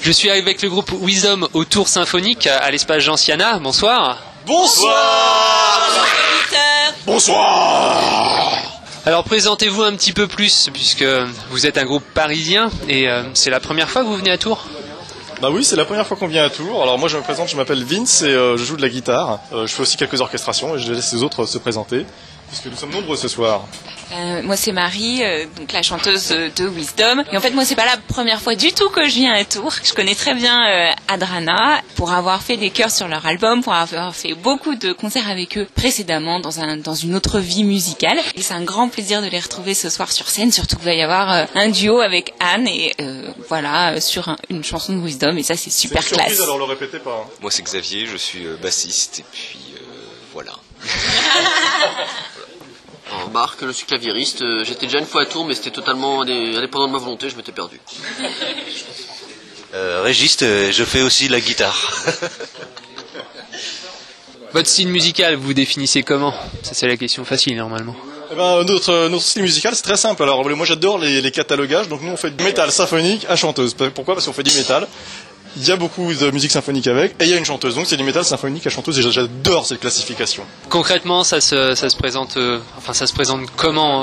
Je suis avec le groupe Wisdom au Tour Symphonique à l'espace Gentiana. Bonsoir. Bonsoir. Bonsoir. Alors présentez-vous un petit peu plus, puisque vous êtes un groupe parisien et c'est la première fois que vous venez à Tours ? Bah oui, c'est la première fois qu'on vient à Tours. Alors moi je me présente, je m'appelle Vince et je joue de la guitare. Je fais aussi quelques orchestrations et je laisse les autres se présenter, puisque nous sommes nombreux ce soir. Moi c'est Marie, donc la chanteuse de Wisdom. Et en fait moi c'est pas la première fois du tout que je viens à Tours. Je connais très bien Adrana pour avoir fait des chœurs sur leur album, pour avoir fait beaucoup de concerts avec eux précédemment dans une autre vie musicale. Et c'est un grand plaisir de les retrouver ce soir sur scène, surtout qu'il va y avoir un duo avec Anne et voilà sur une chanson de Wisdom et ça c'est super classe. C'est une surprise, alors le répétez pas. Moi c'est Xavier, je suis bassiste et puis voilà. Alors, Marc, je suis claviériste. J'étais déjà une fois à Tours, mais c'était totalement indépendant de ma volonté, je m'étais perdu. Régiste, je fais aussi de la guitare. Votre style musical, vous définissez comment ? Ça c'est la question facile normalement. Eh ben, notre style musical c'est très simple. Alors moi j'adore les catalogages, donc nous on fait du métal symphonique à chanteuse. Pourquoi ? Parce qu'on fait du métal. Il y a beaucoup de musique symphonique avec, et il y a une chanteuse, donc c'est du métal symphonique à chanteuse, et j'adore cette classification. Concrètement, ça se présente comment ?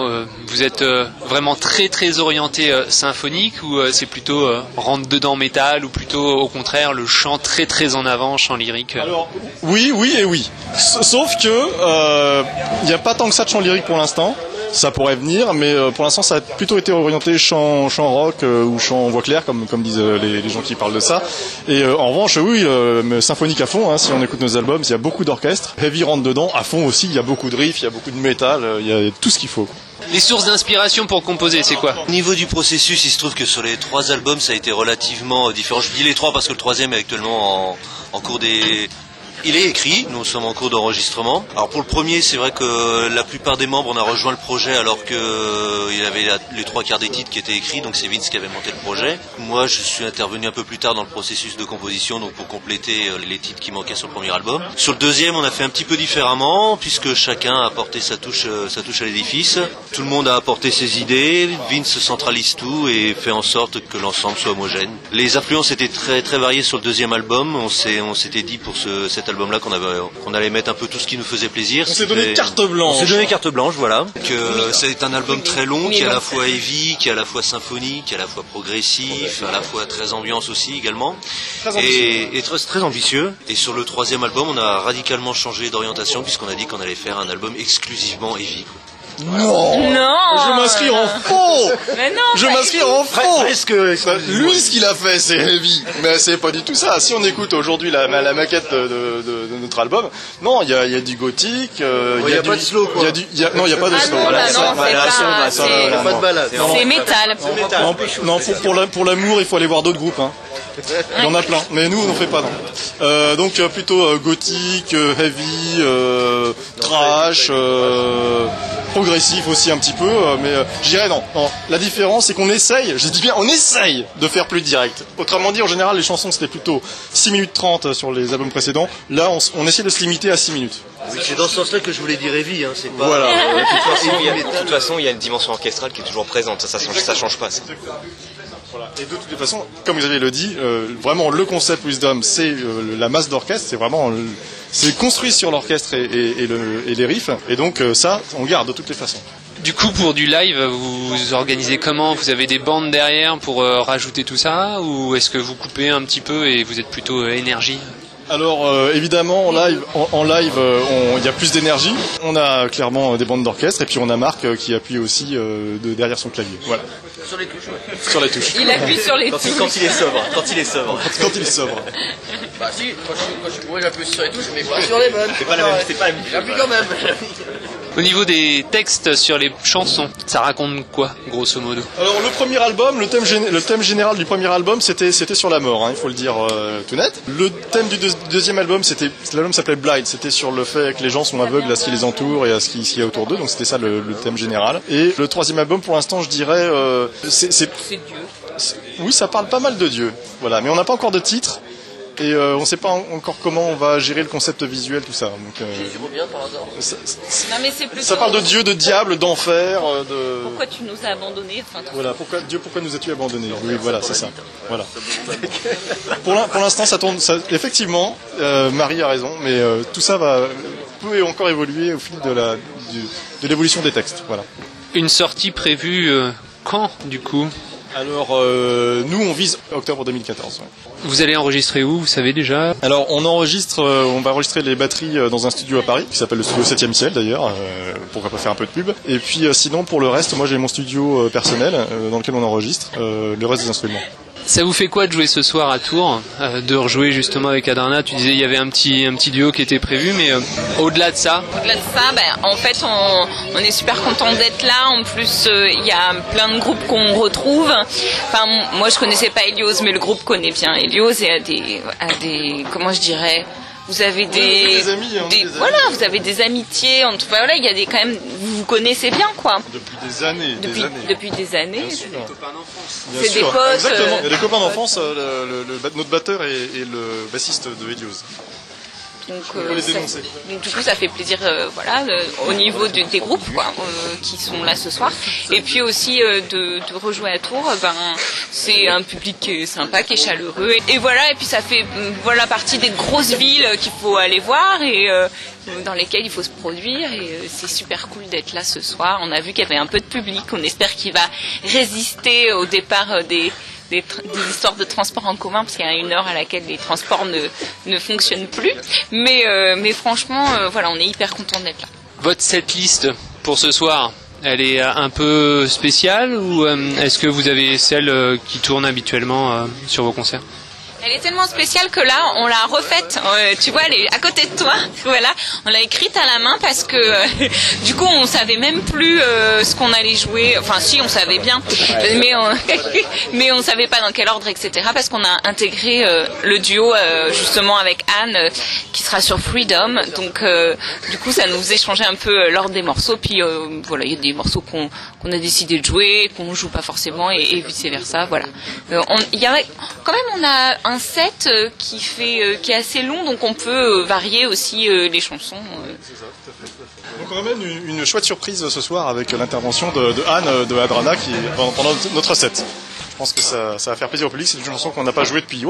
Vous êtes vraiment très très orienté symphonique, ou c'est plutôt rentre dedans métal, ou plutôt au contraire le chant très très en avant, chant lyrique Alors oui et oui. Sauf que il n'y a pas tant que ça de chant lyrique pour l'instant. Ça pourrait venir, mais pour l'instant ça a plutôt été orienté chant rock ou chant voix claire, comme disent les gens qui parlent de ça. Et en revanche, oui, symphonique à fond, hein, si on écoute nos albums, il y a beaucoup d'orchestres. Heavy rentre dedans, à fond aussi, il y a beaucoup de riffs, il y a beaucoup de métal, il y a tout ce qu'il faut. Les sources d'inspiration pour composer, c'est quoi ? Au niveau du processus, il se trouve que sur les 3 albums, ça a été relativement différent. Je dis les 3 parce que le 3e est actuellement en cours des... Il est écrit, nous sommes en cours d'enregistrement. Alors pour le premier, c'est vrai que la plupart des membres, on a rejoint le projet alors qu'il y avait les 3/4 des titres qui étaient écrits, donc c'est Vince qui avait monté le projet. Moi, je suis intervenu un peu plus tard dans le processus de composition, donc pour compléter les titres qui manquaient sur le premier album. Sur le deuxième, on a fait un petit peu différemment, puisque chacun a apporté sa touche à l'édifice. Tout le monde a apporté ses idées, Vince centralise tout et fait en sorte que l'ensemble soit homogène. Les influences étaient très très variées sur le deuxième album. On s'était dit pour cet album-là qu'on allait mettre un peu tout ce qui nous faisait plaisir. On s'est donné carte blanche. On s'est donné carte blanche, voilà. Que c'est un album très long, qui est à la fois heavy, qui est à la fois symphonique, qui est à la fois progressif, à la fois très ambiance aussi également. Et très ambitieux. Et sur le 3e album, on a radicalement changé d'orientation puisqu'on a dit qu'on allait faire un album exclusivement heavy. Non. Je m'inscris en faux. Mais non. Je m'inscris en faux. Lui, ce qu'il a fait, c'est heavy. Mais c'est pas du tout ça. Si on écoute aujourd'hui la maquette de notre album, non, il y a du gothique. Il y a pas de slow. Non, il y a pas de slow. Pas de balade. C'est métal. Non, pour l'amour, il faut aller voir d'autres groupes. Hein. Il y en a plein, mais nous on n'en fait pas, non. Donc plutôt gothique, heavy, trash, progressif aussi un petit peu, mais je dirais non. La différence c'est qu'on essaye, je dis bien on essaye de faire plus direct. Autrement dit, en général les chansons c'était plutôt 6 minutes 30 sur les albums précédents, là on essaie de se limiter à 6 minutes. Oui, c'est dans ce sens-là que je voulais dire heavy, hein, c'est pas... Voilà. De toute façon, il y a une dimension orchestrale qui est toujours présente, ça change pas. Ça. Voilà. Et de toutes les façons, comme vous avez le dit, vraiment le concept Wisdom, c'est la masse d'orchestre, c'est vraiment c'est construit sur l'orchestre et les riffs, et donc ça, on garde de toutes les façons. Du coup, pour du live, vous organisez comment ? Vous avez des bandes derrière pour rajouter tout ça ? Ou est-ce que vous coupez un petit peu et vous êtes plutôt énergie ? Alors évidemment en live il y a plus d'énergie. On a clairement des bandes d'orchestre et puis on a Marc qui appuie aussi derrière son clavier. Voilà. Sur les touches. Sur les touches. Il appuie sur les touches. Quand il est sobre. Quand il est sobre. Bah si, quand je suis bourré, j'appuie sur les touches, mais pas sur les bonnes. C'est pas la même. J'appuie quand même. Au niveau des textes sur les chansons, ça raconte quoi, grosso modo ? Alors le premier album, le thème général du premier album, c'était sur la mort, hein, il faut le dire tout net. Le thème du deuxième album, l'album s'appelait Blind, c'était sur le fait que les gens sont aveugles à ce qui les entoure et à ce qu'il y a autour d'eux, donc c'était ça le thème général. Et le troisième album, pour l'instant, je dirais, c'est Dieu. Oui, ça parle pas mal de Dieu, voilà, mais on n'a pas encore de titre. Et on ne sait pas encore comment on va gérer le concept visuel, tout ça. Donc, Jésus revient par hasard. Non, mais c'est plutôt... Ça parle de Dieu, de diable, d'enfer, de... Pourquoi tu nous as abandonnés, enfin, Voilà, pourquoi nous as-tu abandonnés? Oui, voilà, c'est ça. Voilà. Pour l'instant, ça tourne. Effectivement, Marie a raison, mais tout ça peut encore évoluer au fil de l'évolution des textes. Voilà. Une sortie prévue quand, du coup? Alors, nous, on vise octobre 2014. Ouais. Vous allez enregistrer où, vous savez déjà? Alors, on va enregistrer les batteries dans un studio à Paris, qui s'appelle le studio 7e ciel d'ailleurs, pourquoi pas faire un peu de pub. Et puis, sinon, pour le reste, moi j'ai mon studio personnel, dans lequel on enregistre le reste des instruments. Ça vous fait quoi de jouer ce soir à Tours, de rejouer justement avec Adrana? Tu disais il y avait un petit duo qui était prévu, mais au-delà de ça? Au-delà de ça, en fait, on est super content d'être là. En plus, il y a plein de groupes qu'on retrouve. Enfin, moi, je connaissais pas Hélios, mais le groupe connaît bien Hélios et a des, comment je dirais, vous avez des amis, voilà, vous avez des amitiés. En tout cas, voilà, il y a quand même, vous vous connaissez bien, quoi. Depuis des années. Depuis des années. Bien sûr. C'est des potes. Exactement. Il y a des copains d'enfance. Notre batteur est le bassiste de Hélios. Donc, les dénoncer. Donc du coup ça fait plaisir au niveau des groupes qui sont là ce soir, et puis aussi de rejouer à Tours. C'est un public qui est sympa, qui est chaleureux, et voilà, et puis ça fait partie des grosses villes qu'il faut aller voir et dans lesquelles il faut se produire, et c'est super cool d'être là ce soir. On a vu qu'il y avait un peu de public, on espère qu'il va résister au départ des histoires de transport en commun, parce qu'il y a une heure à laquelle les transports ne fonctionnent plus. Mais franchement, on est hyper content d'être là. Votre setlist pour ce soir, elle est un peu spéciale, ou est-ce que vous avez celle qui tourne habituellement sur vos concerts? Elle est tellement spéciale que là, on l'a refaite. Tu vois, elle est à côté de toi. Voilà, on l'a écrite à la main parce que du coup, on savait même plus ce qu'on allait jouer. Enfin, si, on savait bien, mais on savait pas dans quel ordre, etc. Parce qu'on a intégré le duo justement avec Anne, qui sera sur Freedom. Donc, du coup, ça nous faisait changer un peu l'ordre des morceaux. Puis il y a des morceaux qu'on a décidé de jouer, qu'on joue pas forcément, et vice versa. Voilà. On a un set qui est assez long, donc on peut varier aussi les chansons. C'est ça, tout à fait. Donc on ramène une chouette surprise ce soir avec l'intervention de Anne de Adrana qui pendant notre set. Je pense que ça va faire plaisir au public. C'est une chanson qu'on n'a pas jouée depuis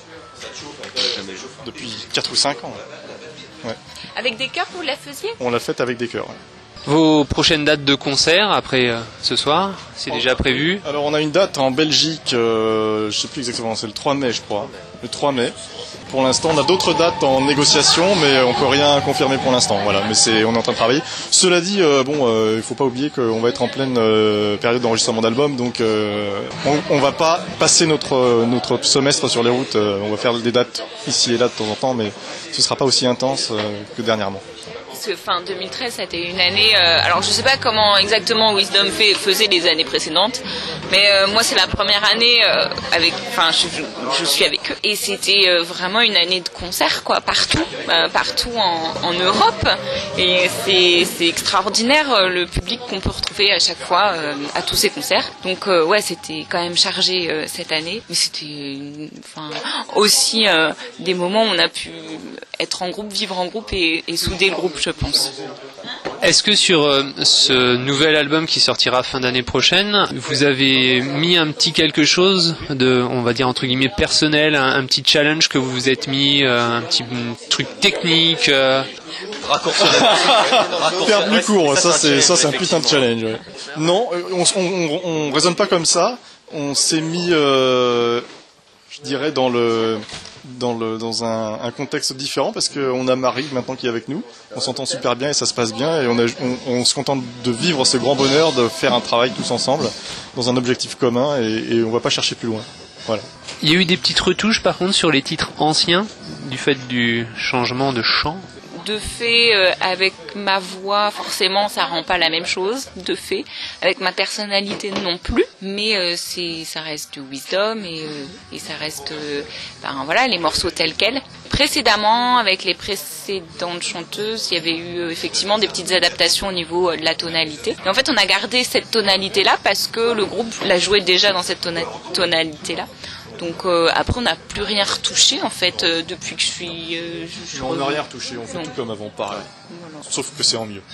depuis 4 ou 5 ans. Ouais. Avec des chœurs, vous la faisiez? On l'a faite avec des chœurs. Ouais. Vos prochaines dates de concert après ce soir, c'est déjà prévu? Alors on a une date en Belgique, je sais plus exactement, c'est le 3 mai je crois. Le 3 mai. Pour l'instant, on a d'autres dates en négociation, mais on peut rien confirmer pour l'instant. Voilà, mais on est en train de travailler. Cela dit, il faut pas oublier qu'on va être en pleine période d'enregistrement d'album, donc on va pas passer notre semestre sur les routes. On va faire des dates ici et là de temps en temps, mais ce sera pas aussi intense que dernièrement. Parce que fin 2013, ça a été une année. Alors je sais pas comment exactement Wisdom faisait les années précédentes, mais moi c'est la première année je suis avec eux, et c'était vraiment une année de concert partout en Europe, et c'est extraordinaire le public qu'on peut retrouver à chaque fois à tous ces concerts. Donc c'était quand même chargé cette année, mais c'était aussi des moments où on a pu être en groupe, vivre en groupe et souder le groupe, je pense. Est-ce que sur ce nouvel album qui sortira fin d'année prochaine, vous avez mis un petit quelque chose de, on va dire entre guillemets personnel, un petit challenge que vous vous êtes mis, un petit truc technique Faire plus court, ça c'est un putain de challenge. Ouais. Non, on raisonne pas comme ça. On s'est mis, je dirais, dans un contexte différent, parce qu'on a Marie maintenant qui est avec nous, on s'entend super bien et ça se passe bien, et on se contente de vivre ce grand bonheur de faire un travail tous ensemble dans un objectif commun, et on va pas chercher plus loin. Voilà. Il y a eu des petites retouches par contre sur les titres anciens du fait du changement de chant. De fait, avec ma voix, forcément, ça rend pas la même chose, de fait. Avec ma personnalité, non plus. Mais ça reste du Wisdom, et ça reste les morceaux tels quels. Précédemment, avec les précédentes chanteuses, il y avait eu effectivement des petites adaptations au niveau de la tonalité. Et en fait, on a gardé cette tonalité-là parce que le groupe la jouait déjà dans cette tonalité-là. Donc après on n'a plus rien retouché en fait depuis que je suis. On n'a rien retouché, on fait Non. tout comme avant, pareil. Voilà. Sauf que c'est en mieux.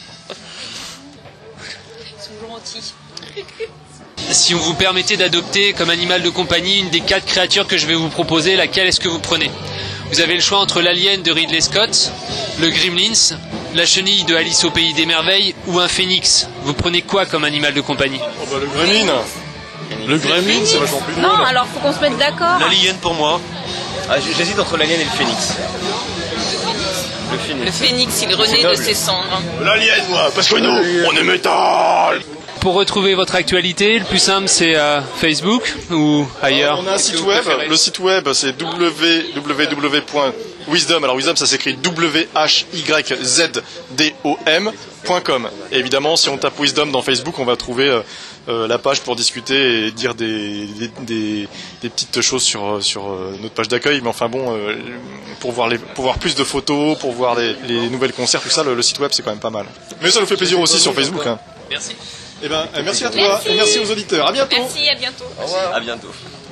Ils sont gentils. Si vous permettez d'adopter comme animal de compagnie une des 4 créatures que je vais vous proposer, laquelle est-ce que vous prenez? Vous avez le choix entre l'alien de Ridley Scott, le Gremlins, la chenille de Alice au Pays des Merveilles ou un phénix. Vous prenez quoi comme animal de compagnie? Oh bah le gremlin. Le gremlin, c'est vachement plus drôle. Non, alors faut qu'on se mette d'accord. L'alien pour moi. Ah, j'hésite entre l'alien et le phénix. Le phénix. Le phénix, il renaît de ses cendres. L'alien, moi, parce que nous, on est métal. Pour retrouver votre actualité, le plus simple c'est Facebook ou ailleurs? On a un site web, le site web c'est www.wisdom, alors Wisdom ça s'écrit WHYZDOM.com. Et évidemment si on tape Wisdom dans Facebook on va trouver la page pour discuter et dire des petites choses sur notre page d'accueil, mais enfin bon, pour voir plus de photos, pour voir les nouvelles concerts, tout ça, le site web c'est quand même pas mal. Mais ça nous fait plaisir aussi sur Facebook. Hein. Merci. Eh ben, merci à toi et merci aux auditeurs. À bientôt. Merci, à bientôt. À bientôt.